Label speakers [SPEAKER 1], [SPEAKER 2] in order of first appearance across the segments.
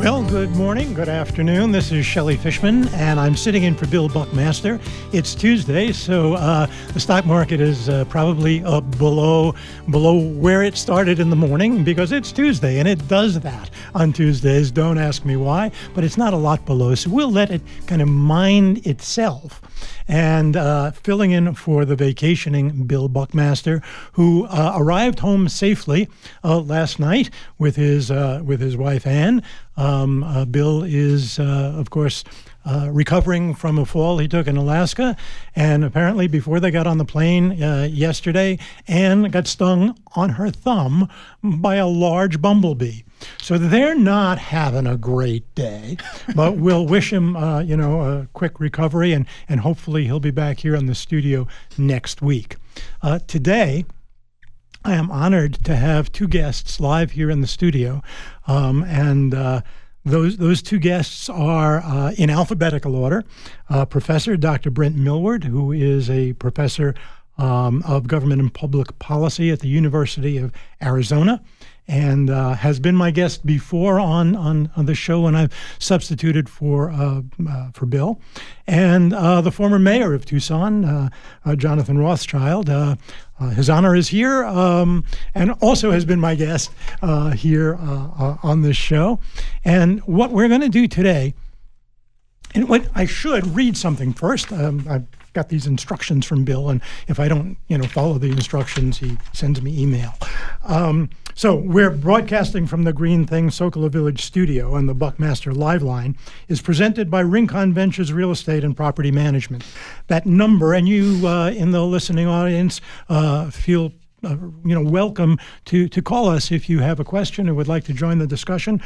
[SPEAKER 1] Well, good morning, good afternoon. This is Shelley Fishman, and I'm sitting in for Bill Buckmaster. It's Tuesday, so the stock market is probably below where it started in the morning because it's Tuesday, and it does that on Tuesdays. Don't ask me why, but it's not a lot below, so we'll let it kind of mind itself. And filling in for the vacationing Bill Buckmaster, who arrived home safely last night with his wife Ann. Bill is, of course, recovering from a fall he took in Alaska, and apparently before they got on the plane yesterday, Ann got stung on her thumb by a large bumblebee. So they're not having a great day, but we'll wish him, a quick recovery, and hopefully he'll be back here in the studio next week. Today, I am honored to have two guests live here in the studio, and those two guests are in alphabetical order. Professor Dr. Brent Millward, who is a professor of government and public policy at the University of Arizona, and has been my guest before on the show when I've substituted for Bill. And the former mayor of Tucson, Jonathan Rothschild. His honor is here, and also has been my guest here on this show. And what we're going to do today, and what I should read something first. I've got these instructions from Bill, and if I don't, follow the instructions, he sends me email. So we're broadcasting from the Green Thing Sokola Village studio, and the Buckmaster Live Line is presented by Rincon Ventures Real Estate and Property Management. That number, and you in the listening audience feel welcome to call us if you have a question or would like to join the discussion,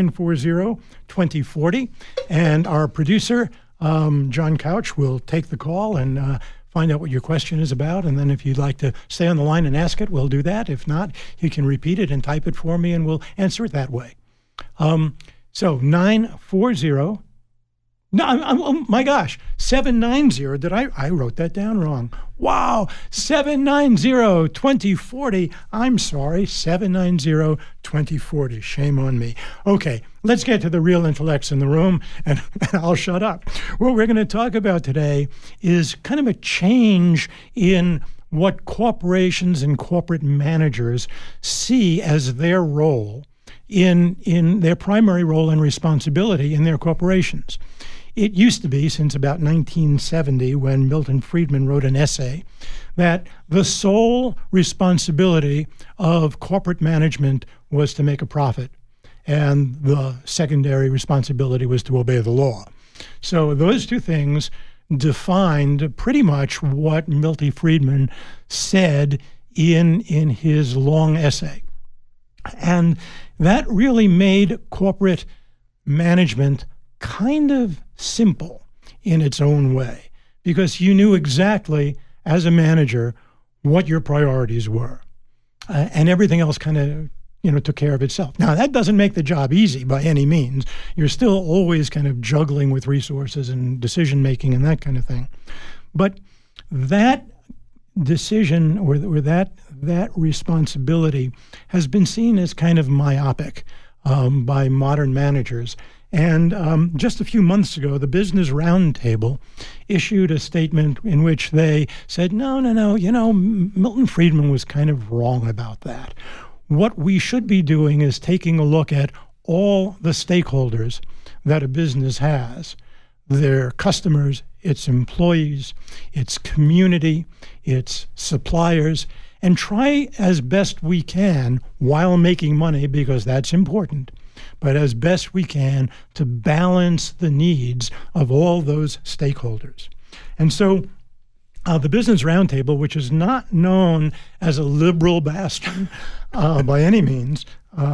[SPEAKER 1] 940-2040. And our producer, John Couch, will take the call and find out what your question is about. And then if you'd like to stay on the line and ask it, we'll do that. If not, you can repeat it and type it for me, and we'll answer it that way. So 940. No, oh my gosh, 790. I wrote that down wrong. Wow, 790-2040. I'm sorry, 790-2040. Shame on me. Okay, let's get to the real intellects in the room, and I'll shut up. What we're going to talk about today is kind of a change in what corporations and corporate managers see as their role in their primary role and responsibility in their corporations. It used to be, since about 1970, when Milton Friedman wrote an essay, that the sole responsibility of corporate management was to make a profit, and the secondary responsibility was to obey the law. So those two things defined pretty much what Milton Friedman said in his long essay. And that really made corporate management kind of simple in its own way, because you knew exactly, as a manager, what your priorities were, and everything else kind of took care of itself. Now, that doesn't make the job easy by any means. You're still always kind of juggling with resources and decision making and that kind of thing. But that decision or that responsibility has been seen as kind of myopic by modern managers. And just a few months ago, the Business Roundtable issued a statement in which they said, no, Milton Friedman was kind of wrong about that. What we should be doing is taking a look at all the stakeholders that a business has, their customers, its employees, its community, its suppliers, and try as best we can, while making money, because that's important, but as best we can to balance the needs of all those stakeholders. And so the Business Roundtable, which is not known as a liberal bastion by any means,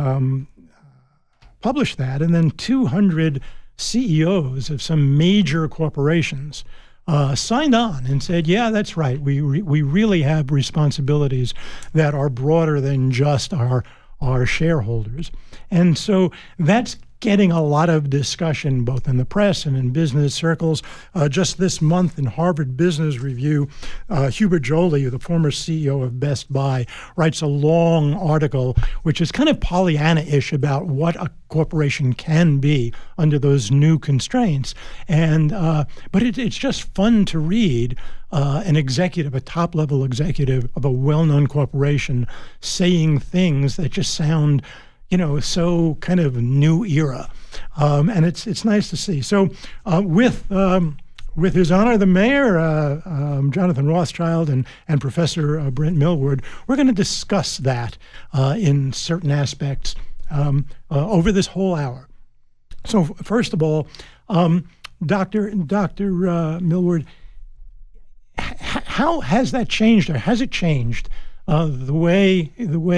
[SPEAKER 1] published that, and then 200 CEOs of some major corporations signed on and said, yeah, that's right. We really have responsibilities that are broader than just our shareholders. And so that's getting a lot of discussion both in the press and in business circles. Just this month in Harvard Business Review, Hubert Joly, the former CEO of Best Buy, writes a long article which is kind of Pollyanna-ish about what a corporation can be under those new constraints. And but it's just fun to read an executive, a top-level executive of a well-known corporation, saying things that just sound, so kind of new era, and it's nice to see. So with His Honor the Mayor, Jonathan Rothschild, and Professor Brent Millward, we're going to discuss that in certain aspects over this whole hour. So first of all, Dr. Millward, how has that changed, or has it changed the way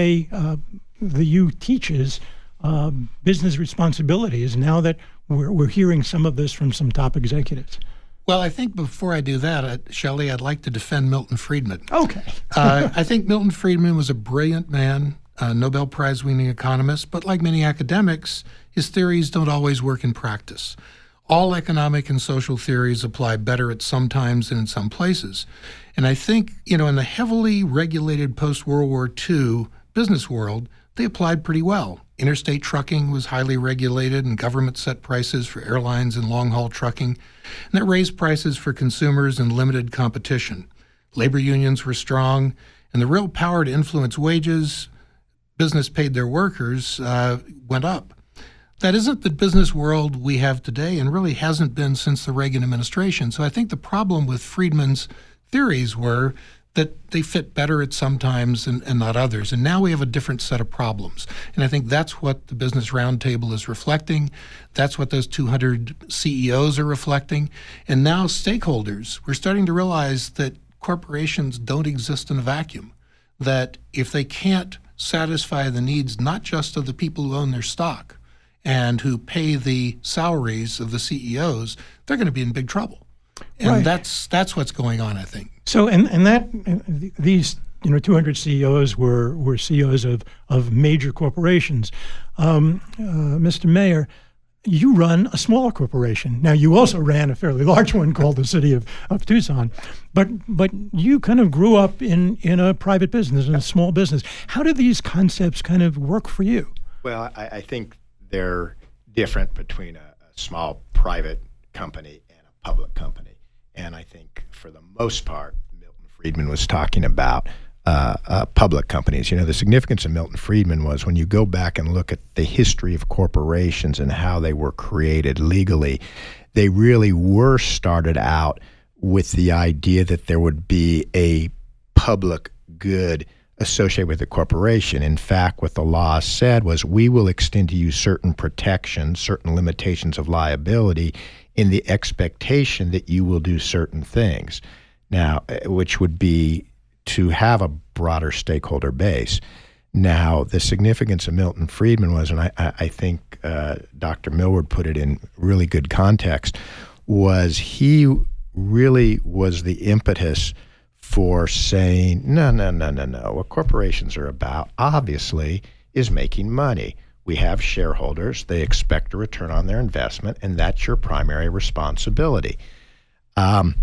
[SPEAKER 1] the U teaches business responsibilities now that we're hearing some of this from some top executives?
[SPEAKER 2] Well, I think before I do that, Shelley, I'd like to defend Milton Friedman.
[SPEAKER 1] Okay.
[SPEAKER 2] I think Milton Friedman was a brilliant man, a Nobel Prize-winning economist, but like many academics, his theories don't always work in practice. All economic and social theories apply better at some times than in some places. And I think, in the heavily regulated post-World War II business world, they applied pretty well. Interstate trucking was highly regulated, and government set prices for airlines and long-haul trucking, and that raised prices for consumers and limited competition. Labor unions were strong, and the real power to influence wages business paid their workers went up. That isn't the business world we have today, and really hasn't been since the Reagan administration. So I think the problem with Friedman's theories were that they fit better at some times and not others. And now we have a different set of problems. And I think that's what the Business Roundtable is reflecting. That's what those 200 CEOs are reflecting. And now stakeholders, we're starting to realize that corporations don't exist in a vacuum, that if they can't satisfy the needs not just of the people who own their stock and who pay the salaries of the CEOs, they're going to be in big trouble. And
[SPEAKER 1] right.
[SPEAKER 2] that's what's going on, I think.
[SPEAKER 1] So, and that these 200 CEOs were CEOs of major corporations. Mr. Mayor, you run a smaller corporation. Now, you also ran a fairly large one called the City of Tucson, but you kind of grew up in a private business, in a small business. How do these concepts kind of work for you?
[SPEAKER 3] Well, I think they're different between a small private company and a public company. And I think for the most part, Milton Friedman was talking about public companies. The significance of Milton Friedman was when you go back and look at the history of corporations and how they were created legally, they really were started out with the idea that there would be a public good associated with the corporation. In fact, what the law said was, we will extend to you certain protections, certain limitations of liability in the expectation that you will do certain things. Now, which would be to have a broader stakeholder base. Now, the significance of Milton Friedman was, and I think Dr. Millward put it in really good context, was he really was the impetus for saying, no. What corporations are about, obviously, is making money. We have shareholders. They expect a return on their investment, and that's your primary responsibility. And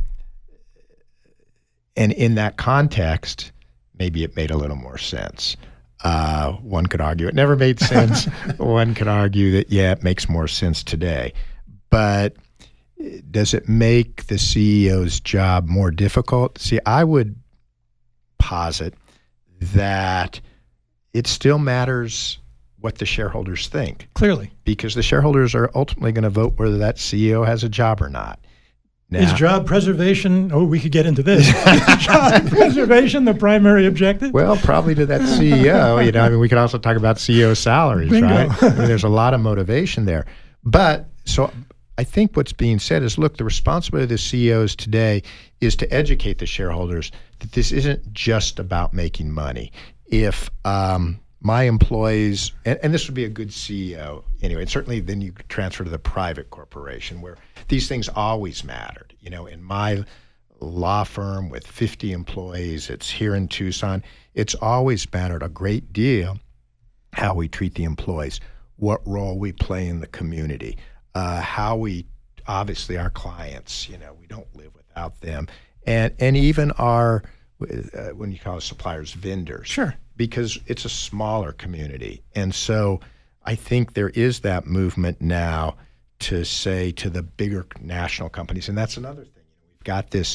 [SPEAKER 3] in that context, maybe it made a little more sense. One could argue it never made sense. One could argue that, it makes more sense today. But does it make the CEO's job more difficult? See, I would posit that it still matters what the shareholders think.
[SPEAKER 1] Clearly.
[SPEAKER 3] Because the shareholders are ultimately going to vote whether that CEO has a job or not. Now,
[SPEAKER 1] is job preservation, we could get into this, is job preservation the primary objective?
[SPEAKER 3] Well, probably to that CEO. We could also talk about CEO salaries,
[SPEAKER 1] Bingo.
[SPEAKER 3] Right? There's a lot of motivation there. But so I think what's being said is, look, the responsibility of the CEOs today is to educate the shareholders that this isn't just about making money. If my employees, and this would be a good CEO anyway, and certainly then you transfer to the private corporation where these things always mattered. In my law firm with 50 employees, it's here in Tucson, it's always mattered a great deal how we treat the employees. what role we play in the community, how we, obviously our clients, we don't live without them, and even our, when you call it suppliers, vendors.
[SPEAKER 1] Sure.
[SPEAKER 3] Because it's a smaller community. And so I think there is that movement now to say to the bigger national companies, and that's another thing. We've got this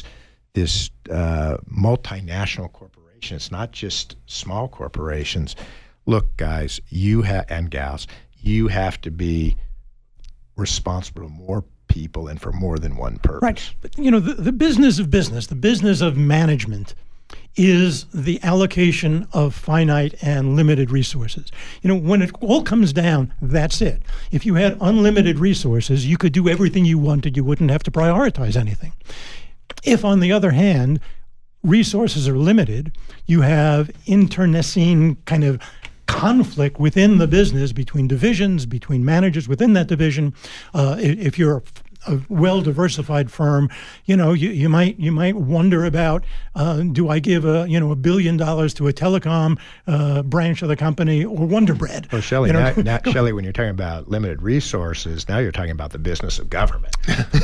[SPEAKER 3] multinational corporation. It's not just small corporations. Look, guys, and gals, you have to be responsible to more people and for more than one purpose.
[SPEAKER 1] Right. But, the business of business, the business of management is the allocation of finite and limited resources. When it all comes down, that's it. If you had unlimited resources, you could do everything you wanted. You wouldn't have to prioritize anything. If, on the other hand, resources are limited, you have internecine kind of conflict within the business, between divisions, between managers within that division. If you're a well-diversified firm, you might wonder about, do I give $1 billion to a telecom branch of the company or Wonder Bread?
[SPEAKER 3] Well, Shelley, Shelley, when you're talking about limited resources, now you're talking about the business of government.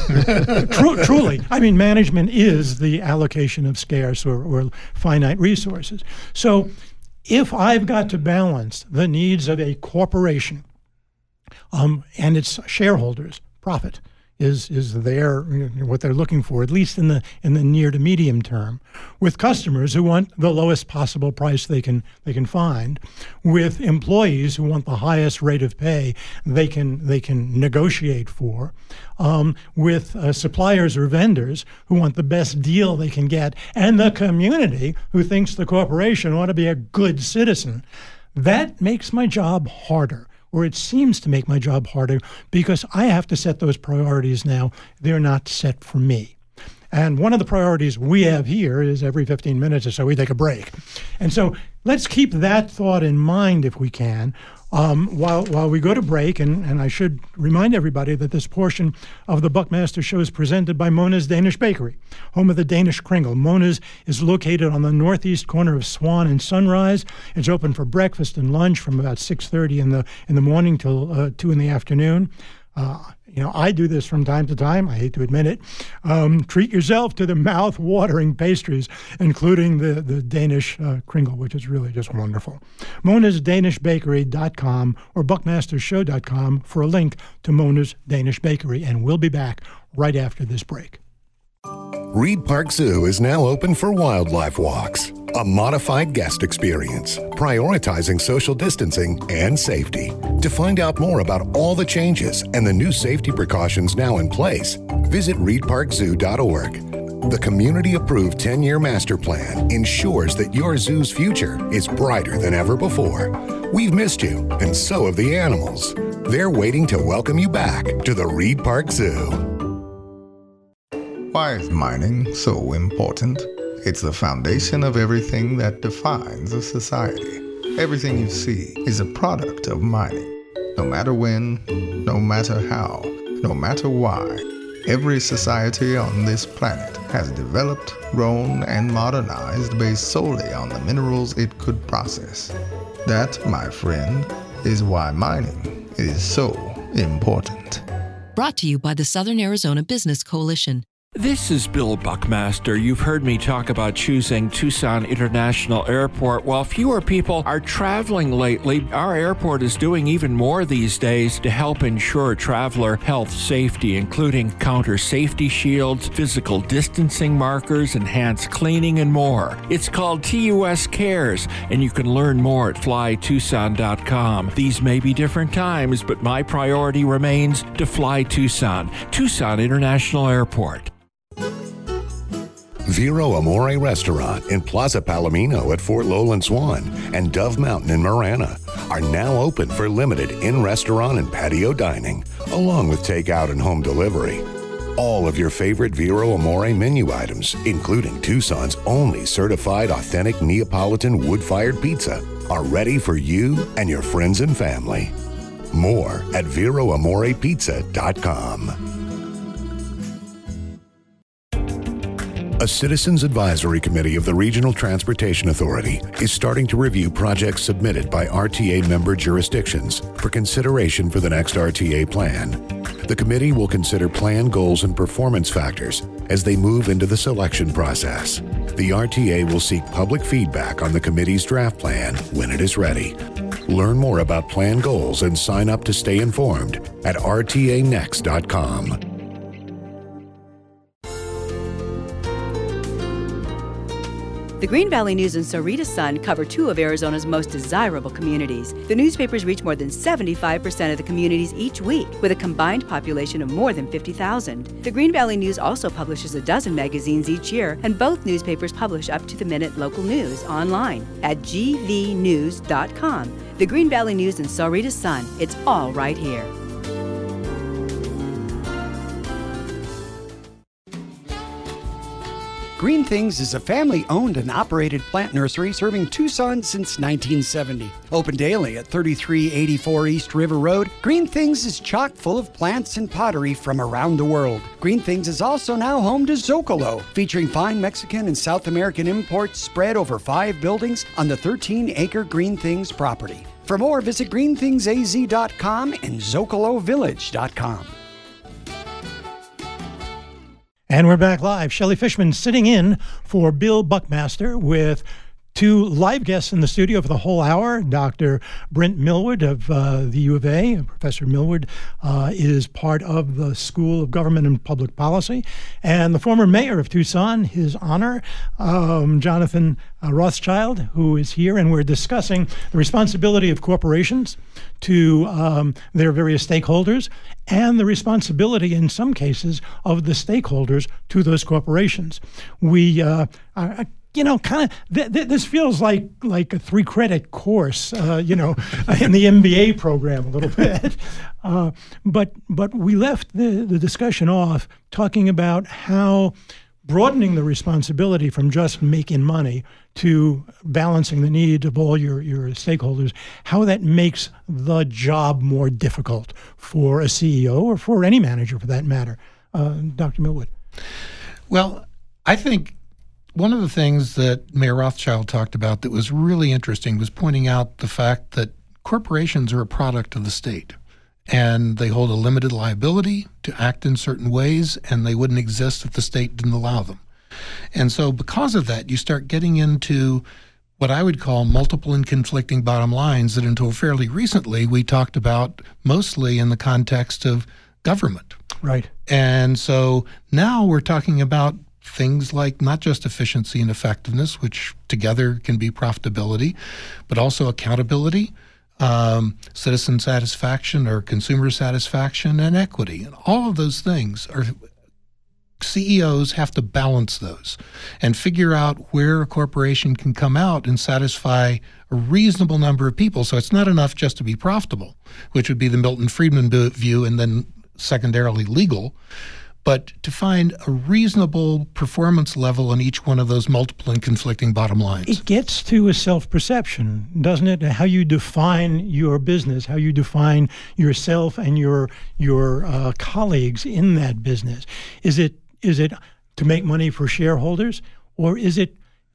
[SPEAKER 1] Truly. I mean, management is the allocation of scarce or finite resources. So if I've got to balance the needs of a corporation and its shareholders, profit is their what they're looking for, at least in the near to medium term, with customers who want the lowest possible price they can find, with employees who want the highest rate of pay they can negotiate for, with suppliers or vendors who want the best deal they can get, and the community who thinks the corporation ought to be a good citizen. That makes my job harder. Or it seems to make my job harder, because I have to set those priorities now. They're not set for me. And one of the priorities we have here is every 15 minutes or so we take a break. And so let's keep that thought in mind if we can, while we go to break. And I should remind everybody that this portion of the Buckmaster Show is presented by Mona's Danish Bakery, home of the Danish Kringle. Mona's is located on the northeast corner of Swan and Sunrise. It's open for breakfast and lunch from about 6:30 in the morning till 2 in the afternoon. I do this from time to time. I hate to admit it. Treat yourself to the mouth-watering pastries, including the Danish Kringle, which is really just wonderful. Mona'sDanishBakery.com or BuckmasterShow.com for a link to Mona's Danish Bakery. And we'll be back right after this break.
[SPEAKER 4] Reed Park Zoo is now open for wildlife walks. A modified guest experience, prioritizing social distancing and safety. To find out more about all the changes and the new safety precautions now in place, visit reedparkzoo.org. The community-approved 10-year master plan ensures that your zoo's future is brighter than ever before. We've missed you, and so have the animals. They're waiting to welcome you back to the Reed Park Zoo.
[SPEAKER 5] Why is mining so important? It's the foundation of everything that defines a society. Everything you see is a product of mining. No matter when, no matter how, no matter why, every society on this planet has developed, grown, and modernized based solely on the minerals it could process. That, my friend, is why mining is so important.
[SPEAKER 6] Brought to you by the Southern Arizona Business Coalition.
[SPEAKER 7] This is Bill Buckmaster. You've heard me talk about choosing Tucson International Airport. While fewer people are traveling lately, our airport is doing even more these days to help ensure traveler health safety, including counter safety shields, physical distancing markers, enhanced cleaning, and more. It's called TUS Cares, and you can learn more at flytucson.com. These may be different times, but my priority remains to fly Tucson. Tucson International Airport.
[SPEAKER 4] Vero Amore Restaurant in Plaza Palomino at Fort Lowland Swan and Dove Mountain in Marana are now open for limited in-restaurant and patio dining, along with takeout and home delivery. All of your favorite Vero Amore menu items, including Tucson's only certified authentic Neapolitan wood-fired pizza, are ready for you and your friends and family. More at VeroAmorePizza.com. A Citizens Advisory Committee of the Regional Transportation Authority is starting to review projects submitted by RTA member jurisdictions for consideration for the next RTA plan. The committee will consider plan goals and performance factors as they move into the selection process. The RTA will seek public feedback on the committee's draft plan when it is ready. Learn more about plan goals and sign up to stay informed at rtanext.com.
[SPEAKER 8] The Green Valley News and Sahuarita Sun cover two of Arizona's most desirable communities. The newspapers reach more than 75% of the communities each week, with a combined population of more than 50,000. The Green Valley News also publishes a dozen magazines each year, and both newspapers publish up-to-the-minute local news online at gvnews.com. The Green Valley News and Sahuarita Sun, it's all right here.
[SPEAKER 9] Green Things is a family-owned and operated plant nursery serving Tucson since 1970. Open daily at 3384 East River Road, Green Things is chock full of plants and pottery from around the world. Green Things is also now home to Zocalo, featuring fine Mexican and South American imports spread over 5 buildings on the 13-acre Green Things property. For more, visit greenthingsaz.com and zocalovillage.com.
[SPEAKER 1] And we're back live. Shelley Fishman sitting in for Bill Buckmaster with two live guests in the studio for the whole hour. Dr. Brent Millward of the U of A. Professor Millward is part of the School of Government and Public Policy. And the former mayor of Tucson, His Honor, Jonathan Rothschild, who is here. And we're discussing the responsibility of corporations to their various stakeholders and the responsibility, in some cases, of the stakeholders to those corporations. We this feels like a 3-credit course, in the MBA program a little bit. But we left the discussion off talking about how broadening the responsibility from just making money to balancing the needs of all your stakeholders, how that makes the job more difficult for a CEO or for any manager for that matter. Dr. Millward.
[SPEAKER 2] Well, I think one of the things that Mayor Rothschild talked about that was really interesting was pointing out the fact that corporations are a product of the state, and they hold a limited liability to act in certain ways, and they wouldn't exist if the state didn't allow them. And so because of that, you start getting into what I would call multiple and conflicting bottom lines that until fairly recently we talked about mostly in the context of government.
[SPEAKER 1] Right.
[SPEAKER 2] And so now we're talking about things like not just efficiency and effectiveness, which together can be profitability, but also accountability, citizen satisfaction or consumer satisfaction, and equity. And all of those things are CEOs have to balance those and figure out where a corporation can come out and satisfy a reasonable number of people. So it's not enough just to be profitable, which would be the Milton Friedman view, and then secondarily legal, but to find a reasonable performance level on each one of those multiple and conflicting bottom lines.
[SPEAKER 1] It gets to a self-perception, doesn't it? How you define your business, how you define yourself and your colleagues in that business. Is it to make money for shareholders, or is it,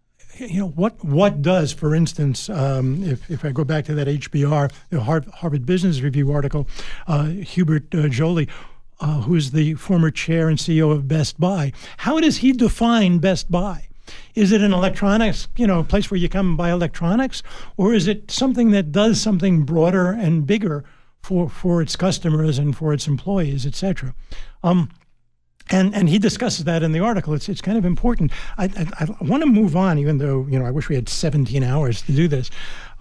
[SPEAKER 1] what does, for instance, if I go back to that HBR, the Harvard Business Review article, Hubert Joly, who's the former chair and CEO of Best Buy, how does he define Best Buy? Is it an electronics, place where you come and buy electronics, or is it something that does something broader and bigger for its customers and for its employees, et cetera? And he discusses that in the article. It's kind of important. I want to move on, even though I wish we had 17 hours to do this.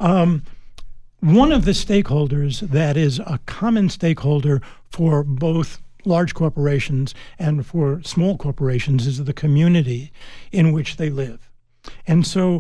[SPEAKER 1] One of the stakeholders that is a common stakeholder for both large corporations and for small corporations is the community in which they live. And so,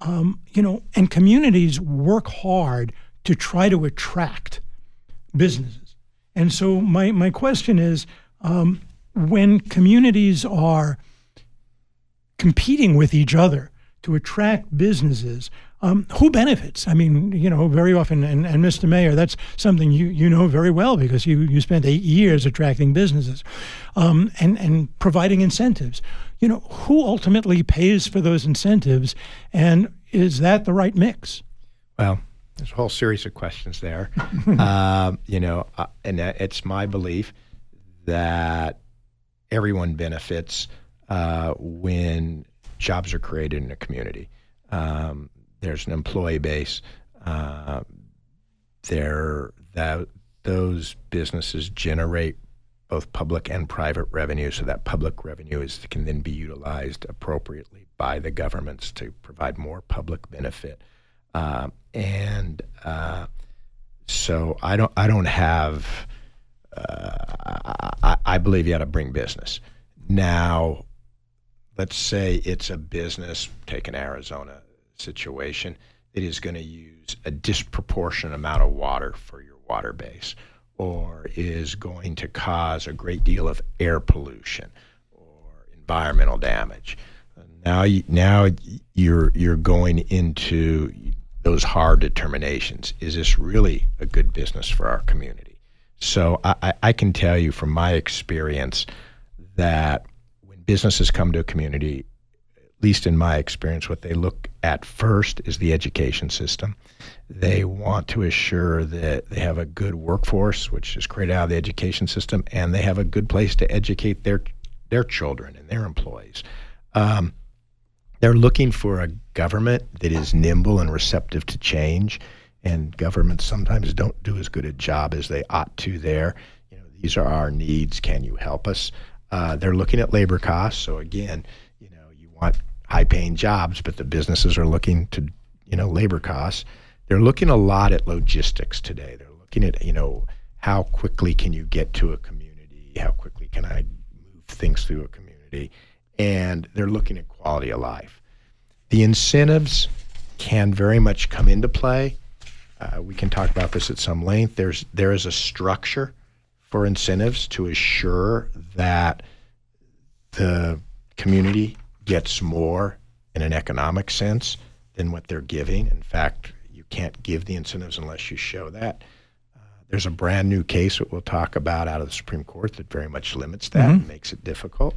[SPEAKER 1] and communities work hard to try to attract businesses. And so my question is, when communities are competing with each other to attract businesses, who benefits? I mean, very often, and Mr. Mayor, that's something you know very well because you spent 8 years attracting businesses and providing incentives. Who ultimately pays for those incentives, and is that the right mix?
[SPEAKER 3] Well, there's a whole series of questions there. And it's my belief that everyone benefits when jobs are created in a community. There's an employee base. Those businesses generate both public and private revenue, so that public revenue can then be utilized appropriately by the governments to provide more public benefit. So I don't have. I believe you got to bring business. Now, let's say it's a business, take an Arizona situation, that is going to use a disproportionate amount of water for your water base, or is going to cause a great deal of air pollution or environmental damage. Now you're going into those hard determinations. Is this really a good business for our community? So I can tell you from my experience that when businesses come to a community, at least in my experience, what they look at first is the education system. They want to assure that they have a good workforce, which is created out of the education system, and they have a good place to educate their children and their employees. They're looking for a government that is nimble and receptive to change, and governments sometimes don't do as good a job as they ought to there. These are our needs. Can you help us? They're looking at labor costs. So again, you want high-paying jobs, but the businesses are looking to, labor costs. They're looking a lot at logistics today. They're looking at, how quickly can you get to a community? How quickly can I move things through a community? And they're looking at quality of life. The incentives can very much come into play. We can talk about this at some length. There is a structure for incentives to assure that the community gets more in an economic sense than what they're giving. In fact, you can't give the incentives unless you show that. There's a brand new case that we'll talk about out of the Supreme Court that very much limits that and makes it difficult.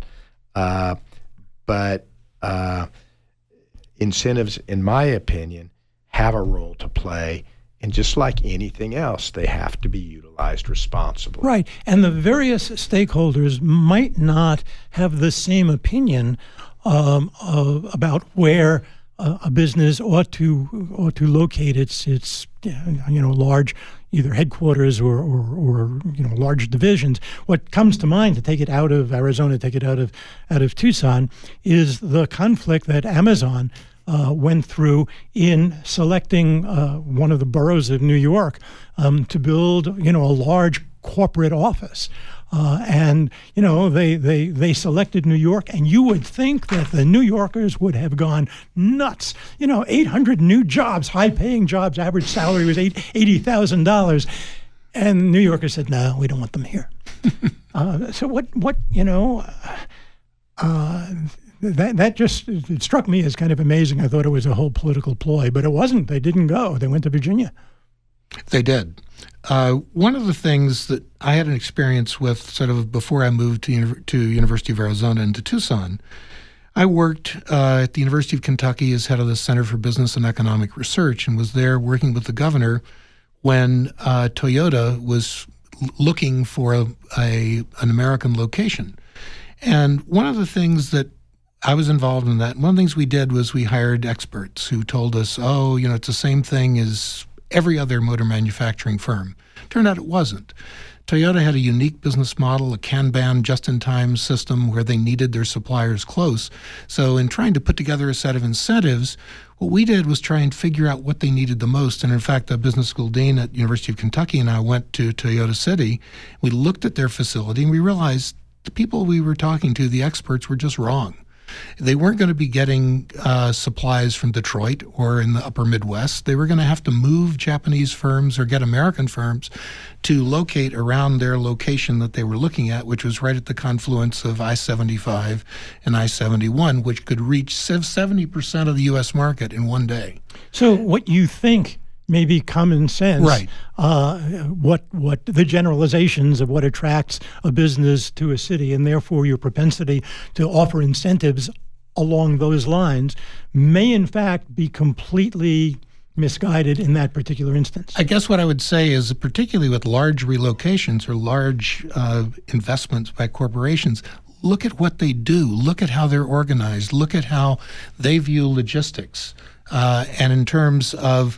[SPEAKER 3] But incentives, in my opinion, have a role to play. And just like anything else, they have to be utilized responsibly.
[SPEAKER 1] Right. And the various stakeholders might not have the same opinion about where a business ought to locate its large either headquarters or large divisions. What comes to mind, to take it out of Arizona, take it out of Tucson, is the conflict that Amazon went through in selecting one of the boroughs of New York to build, a large corporate office. And they selected New York, and you would think that the New Yorkers would have gone nuts. 800 new jobs, high-paying jobs, average salary was $80,000. And New Yorkers said, no, we don't want them here. So that just it struck me as kind of amazing. I thought it was a whole political ploy, but it wasn't. They didn't go. They went to Virginia.
[SPEAKER 2] They did. One of the things that I had an experience with sort of before I moved to University of Arizona and to Tucson, I worked at the University of Kentucky as head of the Center for Business and Economic Research and was there working with the governor when Toyota was looking for an American location. And one of the things that I was involved in that. One of the things we did was we hired experts who told us, it's the same thing as every other motor manufacturing firm. Turned out it wasn't. Toyota had a unique business model, a Kanban just-in-time system where they needed their suppliers close. So in trying to put together a set of incentives, what we did was try and figure out what they needed the most. And in fact, the business school dean at University of Kentucky and I went to Toyota City. We looked at their facility and we realized the people we were talking to, the experts, were just wrong. They weren't going to be getting supplies from Detroit or in the upper Midwest. They were going to have to move Japanese firms or get American firms to locate around their location that they were looking at, which was right at the confluence of I-75 and I-71, which could reach 70% of the U.S. market in one day.
[SPEAKER 1] So what you think may be common sense,
[SPEAKER 2] right?
[SPEAKER 1] What the generalizations of what attracts a business to a city, and therefore your propensity to offer incentives along those lines, may in fact be completely misguided in that particular instance.
[SPEAKER 2] I guess what I would say is, particularly with large relocations or large investments by corporations, look at what they do. Look at how they're organized. Look at how they view logistics. And in terms of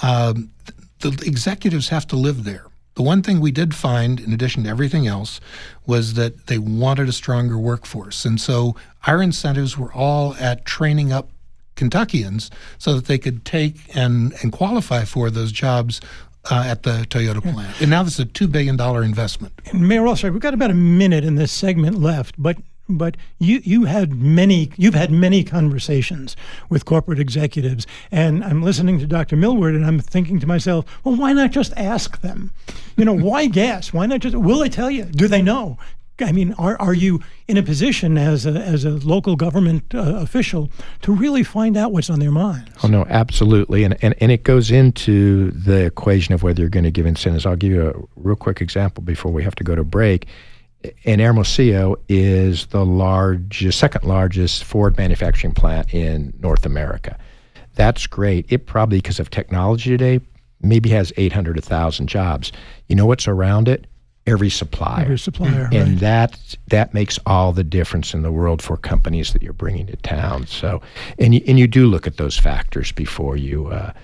[SPEAKER 2] the executives have to live there. The one thing we did find, in addition to everything else, was that they wanted a stronger workforce. And so our incentives were all at training up Kentuckians so that they could take and qualify for those jobs at the Toyota plant. And now this is a $2 billion investment.
[SPEAKER 1] And Mayor Alsop, we've got about a minute in this segment left, but you've had many conversations with corporate executives, and I'm listening to Dr. Millward, and I'm thinking to myself, well, why not just ask them? Why guess? Why not just? Will they tell you? Do they know? I mean, are you in a position as a local government official to really find out what's on their minds?
[SPEAKER 3] Oh, no, absolutely. And it goes into the equation of whether you're going to give incentives. I'll give you a real quick example before we have to go to break. And Hermosillo is the second largest Ford manufacturing plant in North America. That's great. It probably, because of technology today, maybe has 800, 1,000 jobs. You know what's around it? Every supplier. And
[SPEAKER 1] right.
[SPEAKER 3] that makes all the difference in the world for companies that you're bringing to town. So, and you do look at those factors before you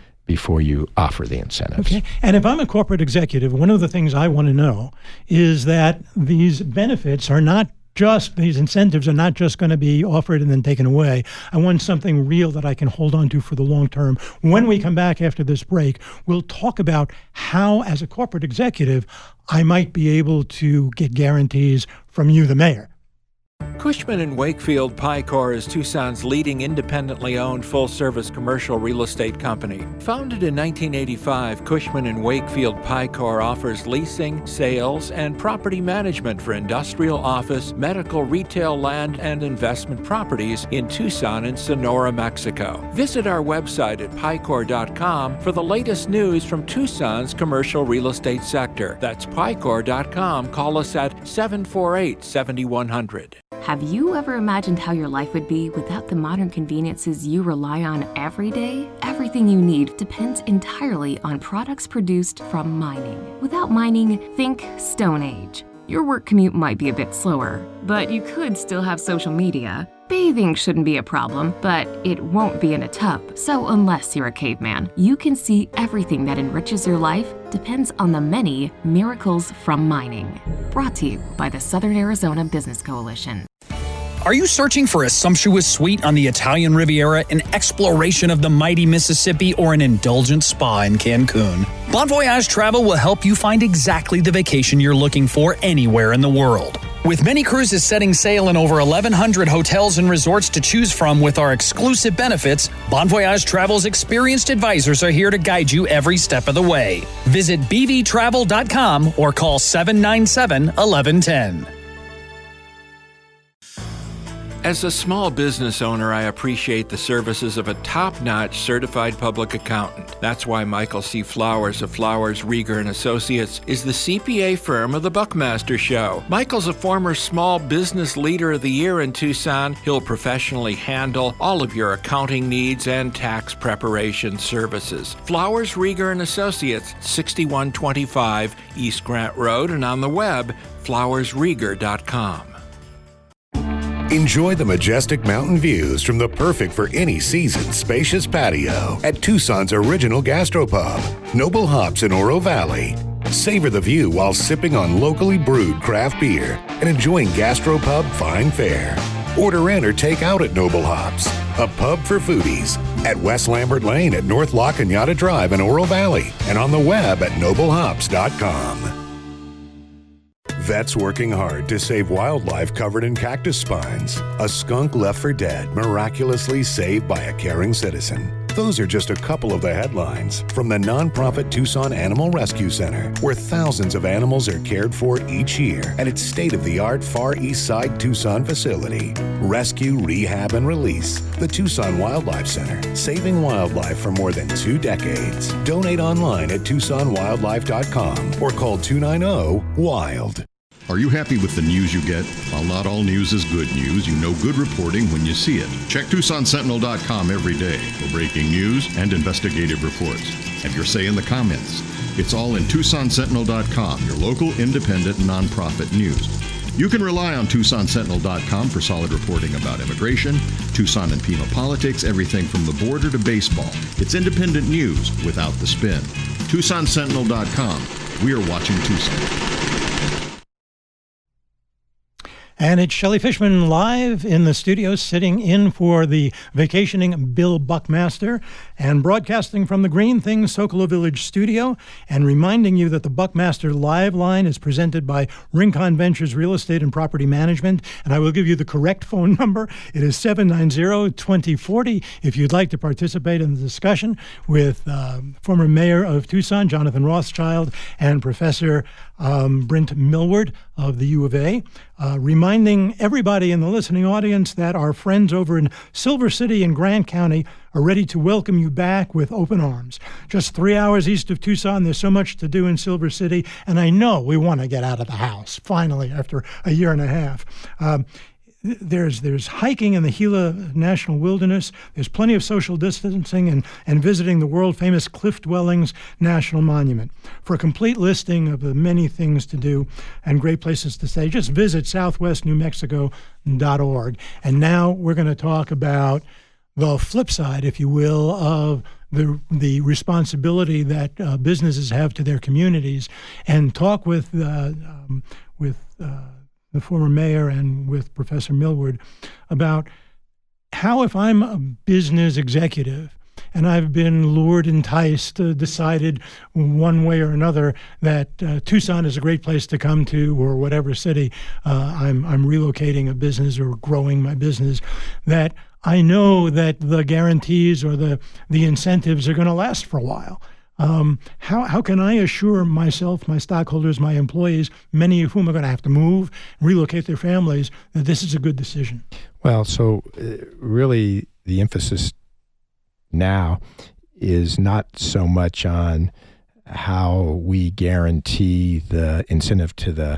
[SPEAKER 3] offer the incentives.
[SPEAKER 1] Okay. And if I'm a corporate executive, one of the things I want to know is that these benefits are not just, these incentives are not just going to be offered and then taken away. I want something real that I can hold on to for the long term. When we come back after this break, we'll talk about how, as a corporate executive, I might be able to get guarantees from you, the mayor.
[SPEAKER 7] Cushman & Wakefield Picor is Tucson's leading independently owned full-service commercial real estate company. Founded in 1985, Cushman & Wakefield Picor offers leasing, sales, and property management for industrial, office, medical, retail, land, and investment properties in Tucson and Sonora, Mexico. Visit our website at picor.com for the latest news from Tucson's commercial real estate sector. That's picor.com. Call us at 748-7100.
[SPEAKER 10] Have you ever imagined how your life would be without the modern conveniences you rely on every day? Everything you need depends entirely on products produced from mining. Without mining, think Stone Age. Your work commute might be a bit slower, but you could still have social media. Bathing shouldn't be a problem, but it won't be in a tub. So unless you're a caveman, you can see everything that enriches your life depends on the many miracles from mining. Brought to you by the Southern Arizona Business Coalition.
[SPEAKER 11] Are you searching for a sumptuous suite on the Italian Riviera, an exploration of the mighty Mississippi, or an indulgent spa in Cancun? Bon Voyage Travel will help you find exactly the vacation you're looking for anywhere in the world. With many cruises setting sail in over 1,100 hotels and resorts to choose from with our exclusive benefits, Bon Voyage Travel's experienced advisors are here to guide you every step of the way. Visit bvtravel.com or call 797-1110.
[SPEAKER 7] As a small business owner, I appreciate the services of a top-notch certified public accountant. That's why Michael C. Flowers of Flowers, Rieger & Associates is the CPA firm of the Buckmaster Show. Michael's a former Small Business Leader of the Year in Tucson. He'll professionally handle all of your accounting needs and tax preparation services. Flowers, Rieger & Associates, 6125 East Grant Road, and on the web, flowersrieger.com.
[SPEAKER 4] Enjoy the majestic mountain views from the perfect for any season spacious patio at Tucson's original gastropub, Noble Hops in Oro Valley. Savor the view while sipping on locally brewed craft beer and enjoying gastropub fine fare. Order in or take out at Noble Hops, a pub for foodies, at West Lambert Lane at North La Cañada Drive in Oro Valley and on the web at noblehops.com. Vets working hard to save wildlife covered in cactus spines. A skunk left for dead, miraculously saved by a caring citizen. Those are just a couple of the headlines from the nonprofit Tucson Animal Rescue Center, where thousands of animals are cared for each year at its state-of-the-art Far East Side Tucson facility. Rescue, rehab, and release. The Tucson Wildlife Center, saving wildlife for more than 2 decades. Donate online at TucsonWildlife.com or call 290-WILD.
[SPEAKER 12] Are you happy with the news you get? While not all news is good news, you know good reporting when you see it. Check TucsonSentinel.com every day for breaking news and investigative reports. Have your say in the comments. It's all in TucsonSentinel.com, your local independent nonprofit news. You can rely on TucsonSentinel.com for solid reporting about immigration, Tucson and Pima politics, everything from the border to baseball. It's independent news without the spin. TucsonSentinel.com. We are watching Tucson.
[SPEAKER 1] And it's Shelley Fishman live in the studio, sitting in for the vacationing Bill Buckmaster and broadcasting from the Green Things Sokolov Village studio, and reminding you that the Buckmaster Live Line is presented by Rincon Ventures Real Estate and Property Management. And I will give you the correct phone number. It is 790-2040 if you'd like to participate in the discussion with former mayor of Tucson, Jonathan Rothschild, and Professor Brent Millward of the U of A, reminding everybody in the listening audience that our friends over in Silver City and Grant County are ready to welcome you back with open arms. Just 3 hours east of Tucson, there's so much to do in Silver City, and I know we want to get out of the house, finally, after a year and a half. There's hiking in the Gila National Wilderness. There's plenty of social distancing and visiting the world-famous Cliff Dwellings National Monument. For a complete listing of the many things to do and great places to stay, just visit southwestnewmexico.org. And now we're going to talk about the flip side, if you will, of the responsibility that businesses have to their communities, and talk with the former mayor and with Professor Millward about how, if I'm a business executive and I've been lured, enticed, decided one way or another that Tucson is a great place to come to, or whatever city I'm relocating a business or growing my business, that I know that the guarantees or the incentives are going to last for a while. How can I assure myself, my stockholders, my employees, many of whom are going to have to move, relocate their families, that this is a good decision?
[SPEAKER 3] Well, so really the emphasis now is not so much on how we guarantee the incentive to the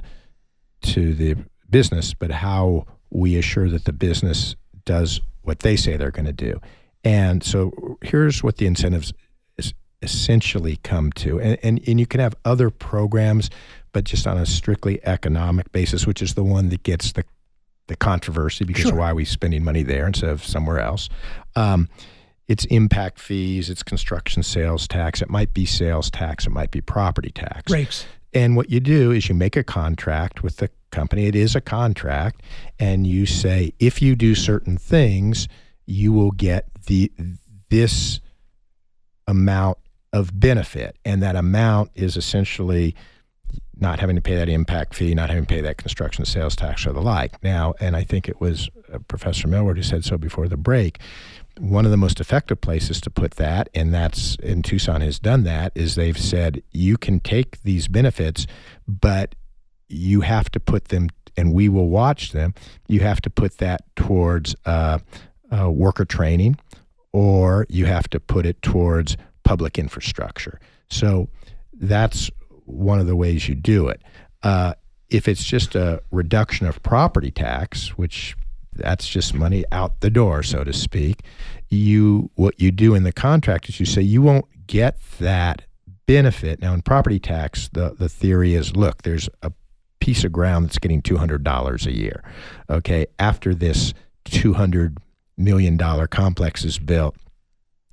[SPEAKER 3] business, but how we assure that the business does what they say they're going to do. And so here's what the incentives essentially come to. And you can have other programs, but just on a strictly economic basis, which is the one that gets the controversy, because
[SPEAKER 1] Sure.
[SPEAKER 3] why are we spending money there instead of somewhere else? It's impact fees, it's construction sales tax, it might be sales tax, it might be property tax.
[SPEAKER 1] Breaks.
[SPEAKER 3] And what you do is you make a contract with the company. It is a contract, and you say, if you do certain things, you will get this amount of benefit, and that amount is essentially not having to pay that impact fee, not having to pay that construction sales tax or the like. Now, and I think it was Professor Millward who said so before the break, one of the most effective places to put that, and Tucson has done that, is they've said you can take these benefits, but you have to put them, and we will watch them, you have to put that towards worker training, or you have to put it towards public infrastructure. So that's one of the ways you do it. If it's just a reduction of property tax, which that's just money out the door, so to speak, what you do in the contract is you say you won't get that benefit. Now in property tax, the theory is, look, there's a piece of ground that's getting $200 a year. Okay, after this $200 million complex is built,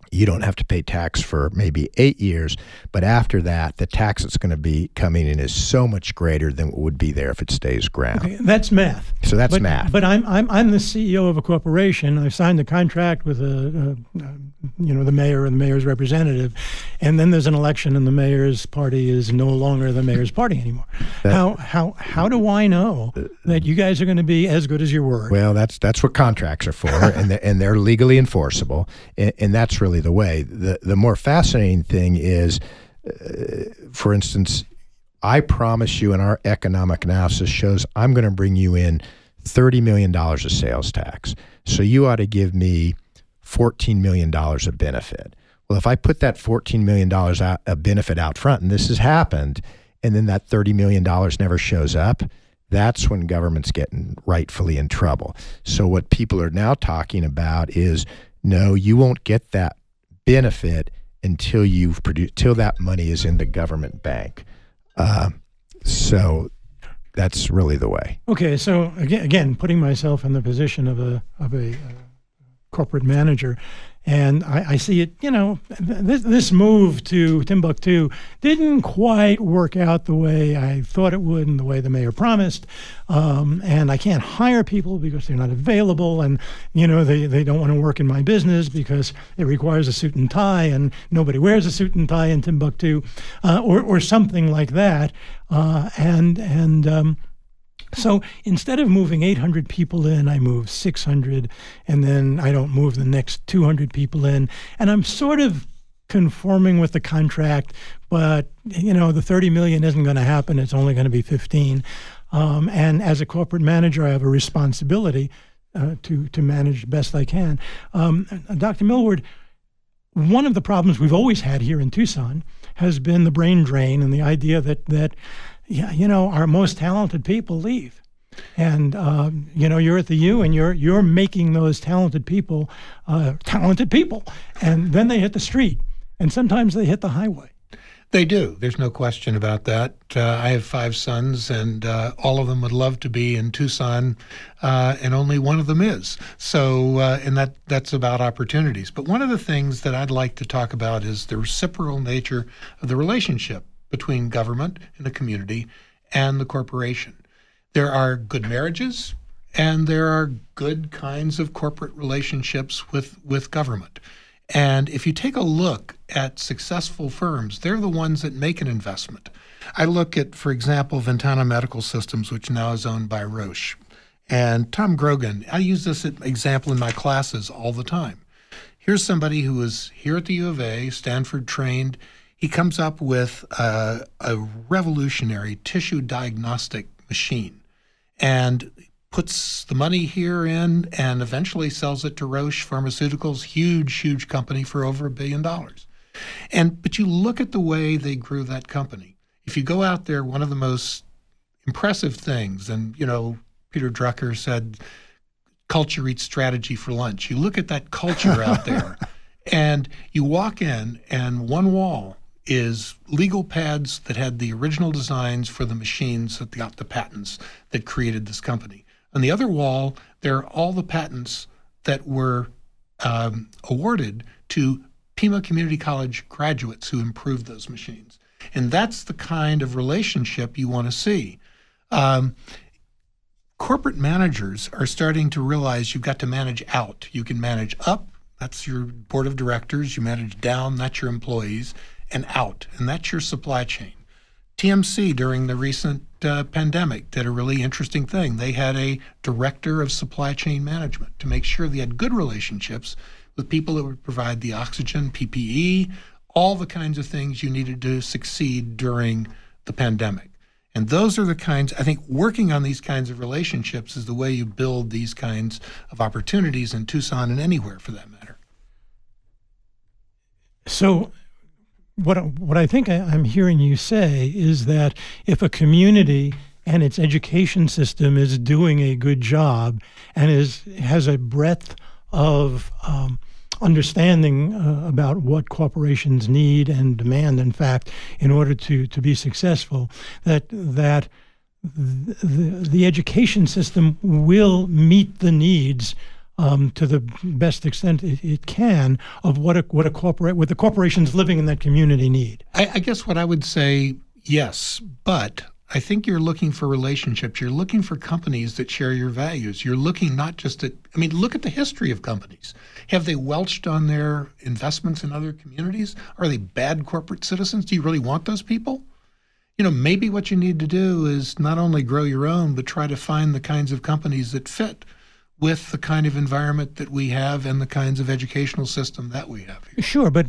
[SPEAKER 3] you don't have to pay tax for maybe 8 years, but after that, the tax that's going to be coming in is so much greater than what would be there if it stays ground.
[SPEAKER 1] Okay, that's math.
[SPEAKER 3] So that's math.
[SPEAKER 1] But I'm the CEO of a corporation. I've signed a contract with the mayor and the mayor's representative, and then there's an election, and the mayor's party is no longer the mayor's party anymore. How do I know that you guys are going to be as good as your word?
[SPEAKER 3] Well, that's what contracts are for, and they're legally enforceable, and that's really the way. The more fascinating thing is, for instance, I promise you, and our economic analysis shows I'm going to bring you in $30 million of sales tax. So you ought to give me $14 million of benefit. Well, if I put that $14 million of benefit out front, and this has happened, and then that $30 million never shows up, that's when government's getting rightfully in trouble. So what people are now talking about is, no, you won't get that benefit until you've produced, till that money is in the government bank. So that's really the way.
[SPEAKER 1] Okay, so again, putting myself in the position of a corporate manager, and I see it. This move to Timbuktu didn't quite work out the way I thought it would, and the way the mayor promised. And I can't hire people because they're not available, and they don't want to work in my business because it requires a suit and tie, and nobody wears a suit and tie in Timbuktu, or something like that. So instead of moving 800 people in, I move 600, and then I don't move the next 200 people in. And I'm sort of conforming with the contract, but, the 30 million isn't going to happen. It's only going to be 15. And as a corporate manager, I have a responsibility to manage best I can. Dr. Millward, one of the problems we've always had here in Tucson has been the brain drain and the idea that our most talented people leave. And, you're at the U, and you're making those talented people, and then they hit the street, and sometimes they hit the highway.
[SPEAKER 2] They do. There's no question about that. I have 5 sons, and all of them would love to be in Tucson, and only one of them is. So, and that's about opportunities. But one of the things that I'd like to talk about is the reciprocal nature of the relationship between government and the community and the corporation. There are good marriages, and there are good kinds of corporate relationships with government. And if you take a look at successful firms, they're the ones that make an investment. I look at, for example, Ventana Medical Systems, which now is owned by Roche. And Tom Grogan, I use this example in my classes all the time. Here's somebody who was here at the U of A, Stanford trained. He comes up with a revolutionary tissue diagnostic machine and puts the money here in and eventually sells it to Roche Pharmaceuticals, huge company, for over $1 billion. But you look at the way they grew that company. If you go out there, one of the most impressive things, and Peter Drucker said, culture eats strategy for lunch. You look at that culture out there, and you walk in, and one wall is legal pads that had the original designs for the machines that got the patents that created this company. On the other wall, there are all the patents that were awarded to Pima Community College graduates who improved those machines. And that's the kind of relationship you want to see. Corporate managers are starting to realize you've got to manage out. You can manage up, that's your board of directors. You manage down, that's your employees. And out, and that's your supply chain. TMC, during the recent pandemic, did a really interesting thing. They had a director of supply chain management to make sure they had good relationships with people that would provide the oxygen, PPE, all the kinds of things you needed to succeed during the pandemic. And those are the kinds, I think, working on these kinds of relationships is the way you build these kinds of opportunities in Tucson and anywhere for that matter.
[SPEAKER 1] So what I think I'm hearing you say is that if a community and its education system is doing a good job and has a breadth of understanding about what corporations need and demand, in fact, in order to be successful, that the education system will meet the needs to the best extent it can of what the corporations living in that community need.
[SPEAKER 2] I guess what I would say, yes, but I think you're looking for relationships. You're looking for companies that share your values. You're looking not just at, look at the history of companies. Have they welched on their investments in other communities? Are they bad corporate citizens? Do you really want those people? Maybe what you need to do is not only grow your own, but try to find the kinds of companies that fit with the kind of environment that we have and the kinds of educational system that we have here.
[SPEAKER 1] Sure, but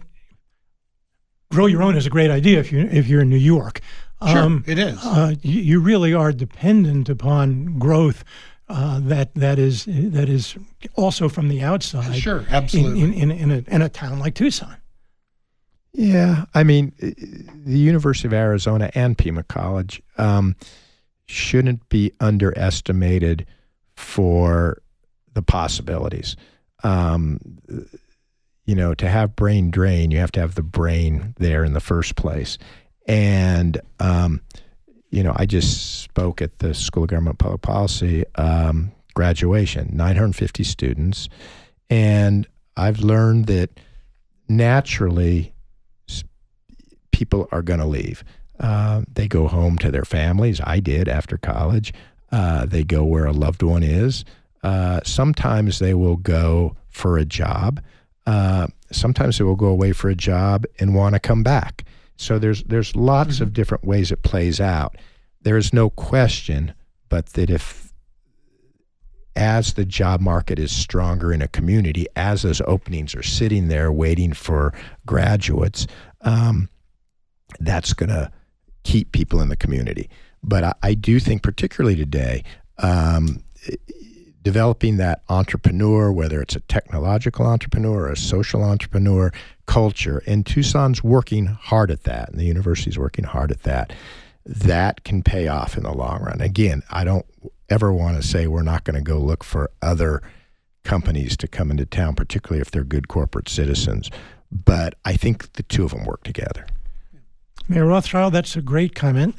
[SPEAKER 1] grow your own is a great idea if you're in New York.
[SPEAKER 2] Sure, it is.
[SPEAKER 1] You really are dependent upon growth that is also from the outside.
[SPEAKER 2] Sure, absolutely.
[SPEAKER 1] In a town like Tucson.
[SPEAKER 3] Yeah, the University of Arizona and Pima College shouldn't be underestimated for the possibilities. To have brain drain, you have to have the brain there in the first place. And, I just spoke at the School of Government Public Policy graduation, 950 students, and I've learned that naturally people are going to leave. They go home to their families. I did after college. They go where a loved one is. Sometimes they will go for a job. Sometimes they will go away for a job and want to come back. So there's lots of different ways it plays out. There is no question but that as the job market is stronger in a community, as those openings are sitting there waiting for graduates, that's going to keep people in the community. But I do think particularly today, developing that entrepreneur, whether it's a technological entrepreneur or a social entrepreneur culture, and Tucson's working hard at that, and the university's working hard at that, that can pay off in the long run. Again, I don't ever want to say we're not going to go look for other companies to come into town, particularly if they're good corporate citizens. But I think the two of them work together.
[SPEAKER 1] Mayor Rothschild, that's a great comment.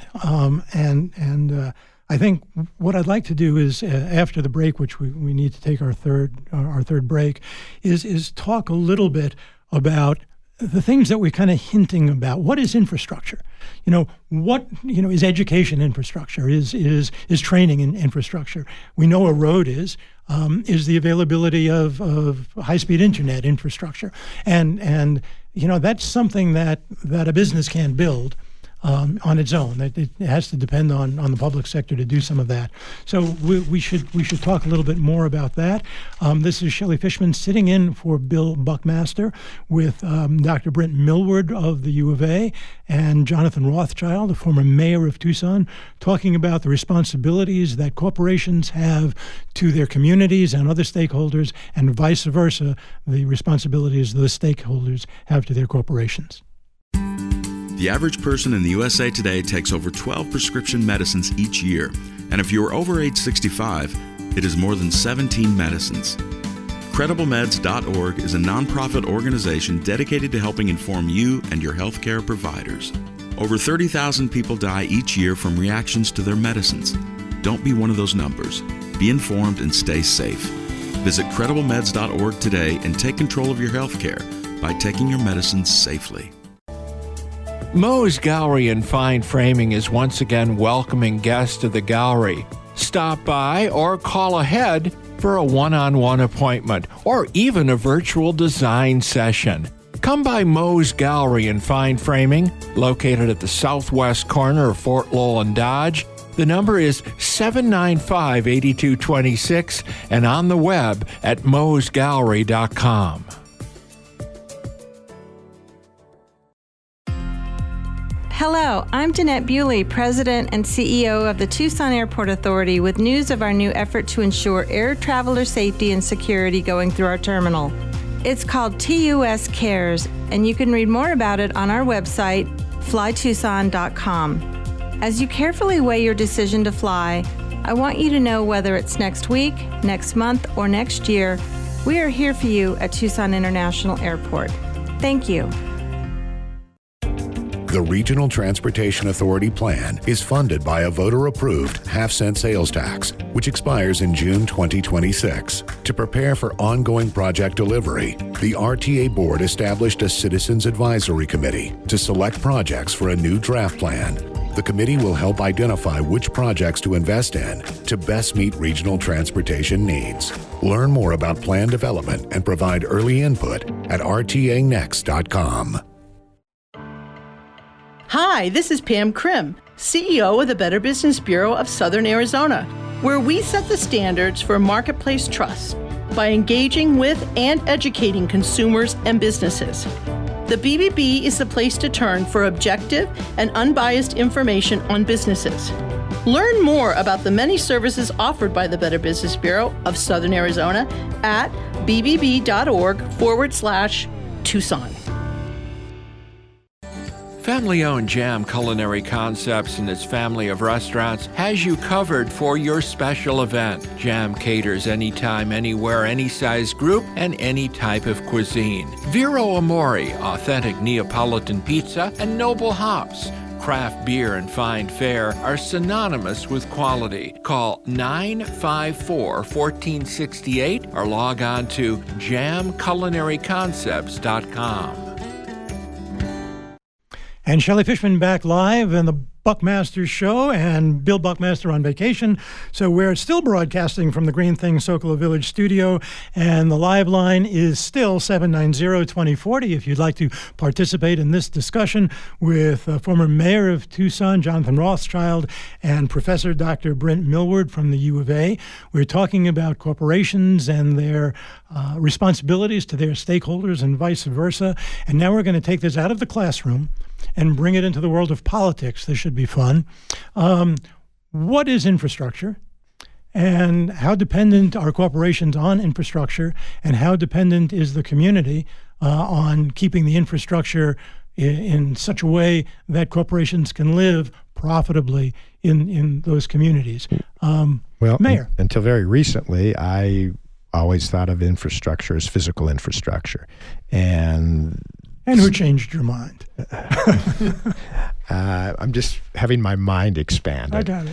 [SPEAKER 1] And I think what I'd like to do is, after the break, which we need to take our third break, is talk a little bit about the things that we're kind of hinting about. What is infrastructure? What is education infrastructure? Is training in infrastructure? We know a road is the availability of high-speed internet infrastructure, and that's something that a business can build on its own. It has to depend on the public sector to do some of that. So we should talk a little bit more about that. This is Shelley Fishman sitting in for Bill Buckmaster with Dr. Brent Millward of the U of A and Jonathan Rothschild, the former mayor of Tucson, talking about the responsibilities that corporations have to their communities and other stakeholders, and vice versa, the responsibilities the stakeholders have to their corporations.
[SPEAKER 13] The average person in the USA today takes over 12 prescription medicines each year, and if you are over age 65, it is more than 17 medicines. CredibleMeds.org is a nonprofit organization dedicated to helping inform you and your healthcare providers. Over 30,000 people die each year from reactions to their medicines. Don't be one of those numbers. Be informed and stay safe. Visit CredibleMeds.org today and take control of your healthcare by taking your medicines safely.
[SPEAKER 7] Moe's Gallery and Fine Framing is once again welcoming guests to the gallery. Stop by or call ahead for a one-on-one appointment or even a virtual design session. Come by Moe's Gallery and Fine Framing, located at the southwest corner of Fort Lowell and Dodge. The number is 795-8226 and on the web at moesgallery.com.
[SPEAKER 14] Hello, I'm Jeanette Bewley, President and CEO of the Tucson Airport Authority, with news of our new effort to ensure air traveler safety and security going through our terminal. It's called TUS Cares, and you can read more about it on our website, flytucson.com. As you carefully weigh your decision to fly, I want you to know whether it's next week, next month, or next year, we are here for you at Tucson International Airport. Thank you.
[SPEAKER 4] The Regional Transportation Authority plan is funded by a voter-approved half-cent sales tax, which expires in June 2026. To prepare for ongoing project delivery, the RTA Board established a Citizens Advisory Committee to select projects for a new draft plan. The committee will help identify which projects to invest in to best meet regional transportation needs. Learn more about plan development and provide early input at rtanext.com.
[SPEAKER 15] Hi, this is Pam Krim, CEO of the Better Business Bureau of Southern Arizona, where we set the standards for marketplace trust by engaging with and educating consumers and businesses. The BBB is the place to turn for objective and unbiased information on businesses. Learn more about the many services offered by the Better Business Bureau of Southern Arizona at bbb.org/Tucson.
[SPEAKER 7] Family-owned Jam Culinary Concepts and its family of restaurants has you covered for your special event. Jam caters anytime, anywhere, any size group, and any type of cuisine. Vero Amore, authentic Neapolitan pizza, and Noble Hops. Craft beer and fine fare are synonymous with quality. Call 954-1468 or log on to jamculinaryconcepts.com.
[SPEAKER 1] And Shelley Fishman back live in the Buckmaster Show, and Bill Buckmaster on vacation. So we're still broadcasting from the Green Thing Sokolov Village studio, and the live line is still 790-2040 if you'd like to participate in this discussion with former mayor of Tucson, Jonathan Rothschild, and Professor Dr. Brent Millward from the U of A. We're talking about corporations and their responsibilities to their stakeholders and vice versa. And now we're going to take this out of the classroom and bring it into the world of politics. This should be fun. What is infrastructure? And how dependent are corporations on infrastructure? And how dependent is the community on keeping the infrastructure in such a way that corporations can live profitably in those communities?
[SPEAKER 3] Well,
[SPEAKER 1] Mayor.
[SPEAKER 3] Until very recently, I always thought of infrastructure as physical infrastructure. And
[SPEAKER 1] who changed your mind?
[SPEAKER 3] I'm just having my mind expanded.
[SPEAKER 1] I got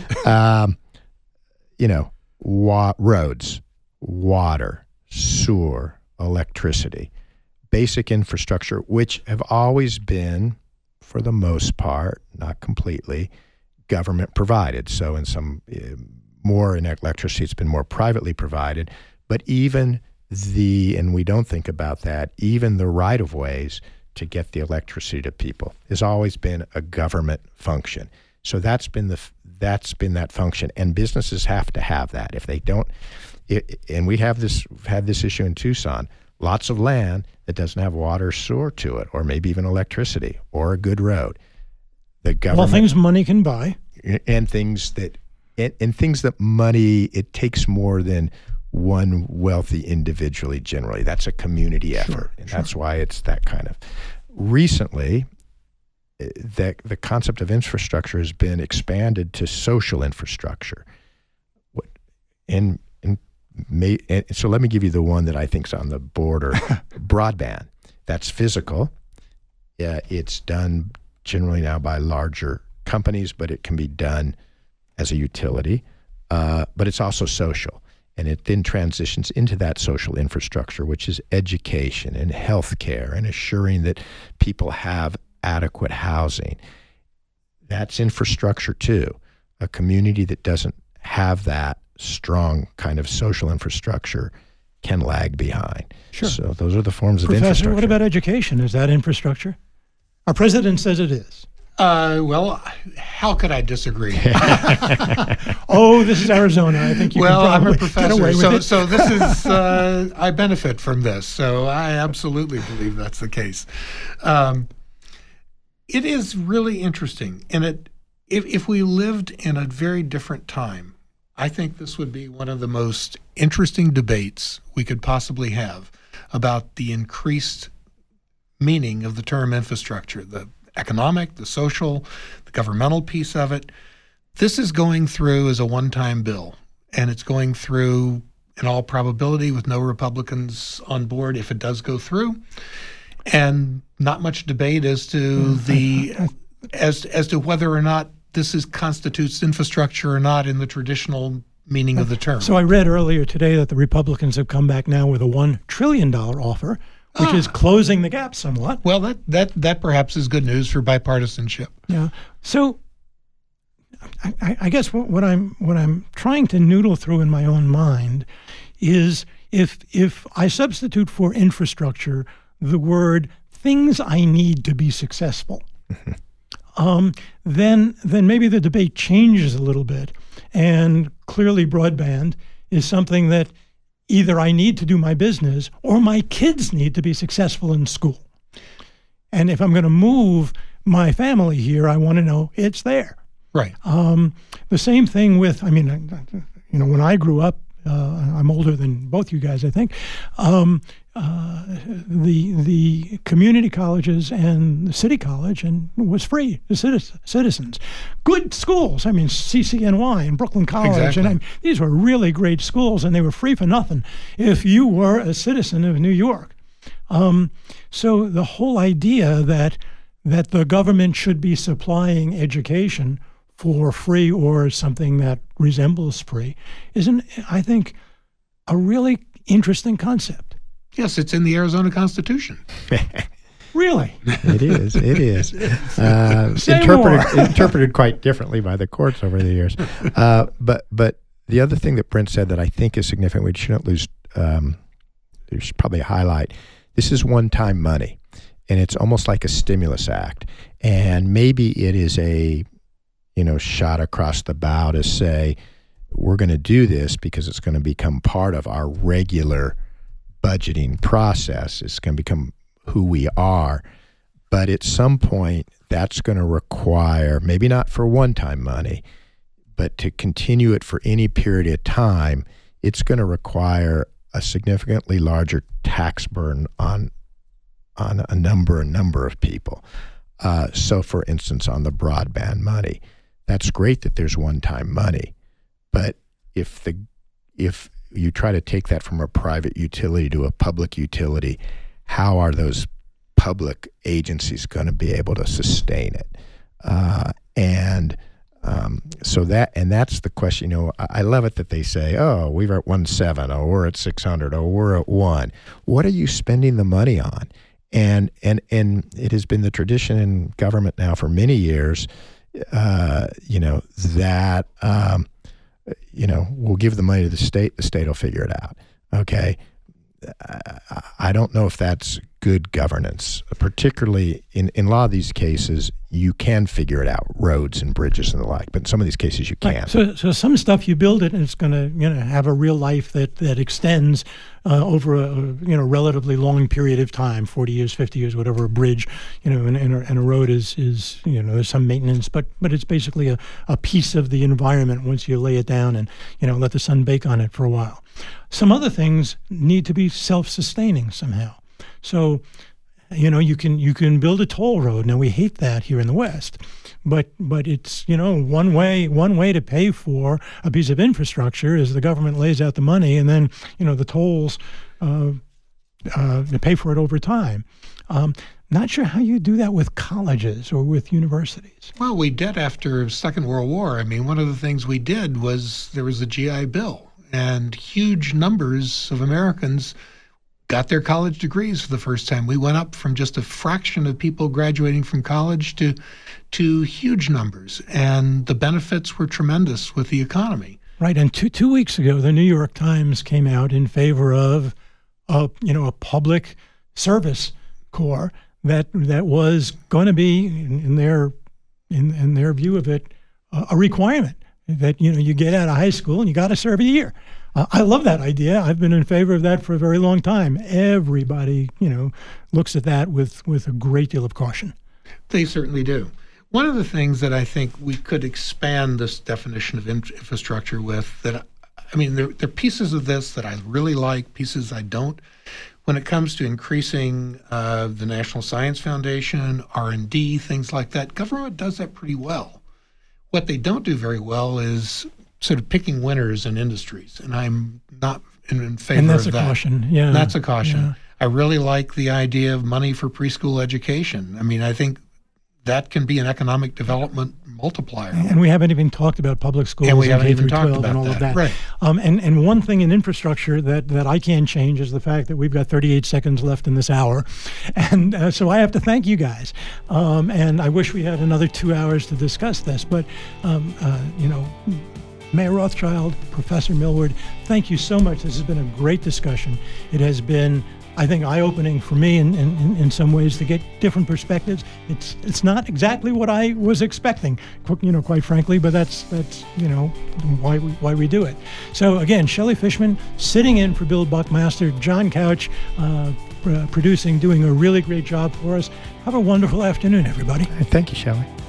[SPEAKER 3] it. Roads, water, sewer, electricity, basic infrastructure, which have always been, for the most part, not completely, government provided. So in some more in electricity, it's been more privately provided. But even and we don't think about that, even the right-of-ways to get the electricity to people has always been a government function. So that's been that function, and businesses have to have that. If they don't, and we have had this issue in Tucson, lots of land that doesn't have water, sewer to it, or maybe even electricity or a good road. The government,
[SPEAKER 1] things money can buy,
[SPEAKER 3] and things that money, it takes more than one wealthy individually. Generally, that's a community effort, and that's why it's that kind of. Recently, the concept of infrastructure has been expanded to social infrastructure. So let me give you the one that I think is on the border: broadband. That's physical. It's done generally now by larger companies, but it can be done as a utility. But it's also social. And it then transitions into that social infrastructure, which is education and healthcare and assuring that people have adequate housing. That's infrastructure too. A community that doesn't have that strong kind of social infrastructure can lag behind.
[SPEAKER 1] Sure.
[SPEAKER 3] So those are the forms of
[SPEAKER 1] Professor,
[SPEAKER 3] infrastructure.
[SPEAKER 1] what about education? Is that infrastructure? Our president says it is.
[SPEAKER 2] Well, how could I disagree?
[SPEAKER 1] This is Arizona. I think you can probably
[SPEAKER 2] I'm a professor,
[SPEAKER 1] get away with it.
[SPEAKER 2] So this is, I benefit from this. So I absolutely believe that's the case. It is really interesting. And if we lived in a very different time, I think this would be one of the most interesting debates we could possibly have about the increased meaning of the term infrastructure, the economic, the social, the governmental piece of it. This is going through as a one-time bill, and it's going through in all probability with no Republicans on board if it does go through, and not much debate as to as to whether or not this constitutes infrastructure or not in the traditional meaning of the term.
[SPEAKER 1] So I read earlier today that the Republicans have come back now with a $1 trillion offer, which is closing the gap somewhat.
[SPEAKER 2] Well, that perhaps is good news for bipartisanship.
[SPEAKER 1] Yeah. So I guess what I'm trying to noodle through in my own mind is if I substitute for infrastructure the word things I need to be successful, then maybe the debate changes a little bit. And clearly broadband is something that either I need to do my business or my kids need to be successful in school. And if I'm going to move my family here, I want to know it's there.
[SPEAKER 2] Right.
[SPEAKER 1] The same thing with, when I grew up, I'm older than both you guys, I think. The community colleges and the city college was free to citizens. Good schools. CCNY and Brooklyn College.
[SPEAKER 2] Exactly.
[SPEAKER 1] And these were really great schools, and they were free for nothing if you were a citizen of New York. So the whole idea that the government should be supplying education for free or something that resembles free isn't, I think, a really interesting concept.
[SPEAKER 2] Yes, it's in the Arizona Constitution.
[SPEAKER 1] Really?
[SPEAKER 3] It is. Interpreted quite differently by the courts over the years. But the other thing that Brent said that I think is significant, we shouldn't lose, we should probably highlight, this is one-time money, and it's almost like a stimulus act. And maybe it is a shot across the bow to say, we're going to do this because it's going to become part of our regular budgeting process. It's going to become who we are. But at some point, that's going to require, maybe not for one-time money, but to continue it for any period of time, it's going to require a significantly larger tax burden on a number of people. So, for instance, on the broadband money, that's great that there's one-time money, but if you try to take that from a private utility to a public utility, how are those public agencies going to be able to sustain it? That's the question. I love it that they say, "Oh, we're at 1.7, or we're at 600, or we're at 1." What are you spending the money on? And it has been the tradition in government now for many years. We'll give the money to the state will figure it out. Okay. I don't know if that's good governance, particularly in a lot of these cases, you can figure it out, roads and bridges and the like, but in some of these cases you can't.
[SPEAKER 1] Right. So some stuff you build it and it's going to have a real life that extends over a relatively long period of time, 40 years, 50 years, whatever a bridge, and a road is there's some maintenance, but it's basically a piece of the environment once you lay it down and let the sun bake on it for a while. Some other things need to be self-sustaining somehow. So, you can build a toll road. Now we hate that here in the West, but it's one way to pay for a piece of infrastructure is the government lays out the money, and then the tolls they pay for it over time. Not sure how you do that with colleges or with universities.
[SPEAKER 2] Well, we did after Second World War. One of the things we did was there was a GI Bill, and huge numbers of Americans got their college degrees for the first time. We went up from just a fraction of people graduating from college to huge numbers, and the benefits were tremendous with the economy.
[SPEAKER 1] Right, and two weeks ago, the New York Times came out in favor of a public service corps that was going to be in their view of it a requirement that you get out of high school and you got to serve a year. I love that idea. I've been in favor of that for a very long time. Everybody, looks at that with a great deal of caution.
[SPEAKER 2] They certainly do. One of the things that I think we could expand this definition of infrastructure with, there are pieces of this that I really like, pieces I don't. When it comes to increasing the National Science Foundation, R&D, things like that, government does that pretty well. What they don't do very well is sort of picking winners in industries, and I'm not in favor of that.
[SPEAKER 1] And that's a caution, yeah.
[SPEAKER 2] That's a caution.
[SPEAKER 1] Yeah.
[SPEAKER 2] I really like the idea of money for preschool education. I think that can be an economic development multiplier.
[SPEAKER 1] And we haven't even talked about public schools
[SPEAKER 2] and we haven't even
[SPEAKER 1] K-12
[SPEAKER 2] talked about
[SPEAKER 1] and all of that.
[SPEAKER 2] Right.
[SPEAKER 1] And one thing in infrastructure that I can change is the fact that we've got 38 seconds left in this hour. And so I have to thank you guys. And I wish we had another 2 hours to discuss this. But, Mayor Rothschild, Professor Millward, thank you so much. This has been a great discussion. It has been, I think, eye-opening for me in some ways to get different perspectives. It's not exactly what I was expecting, quite frankly, but that's why we do it. So again, Shelley Fishman sitting in for Bill Buckmaster, John Couch producing, doing a really great job for us. Have a wonderful afternoon, everybody.
[SPEAKER 3] Thank you, Shelley.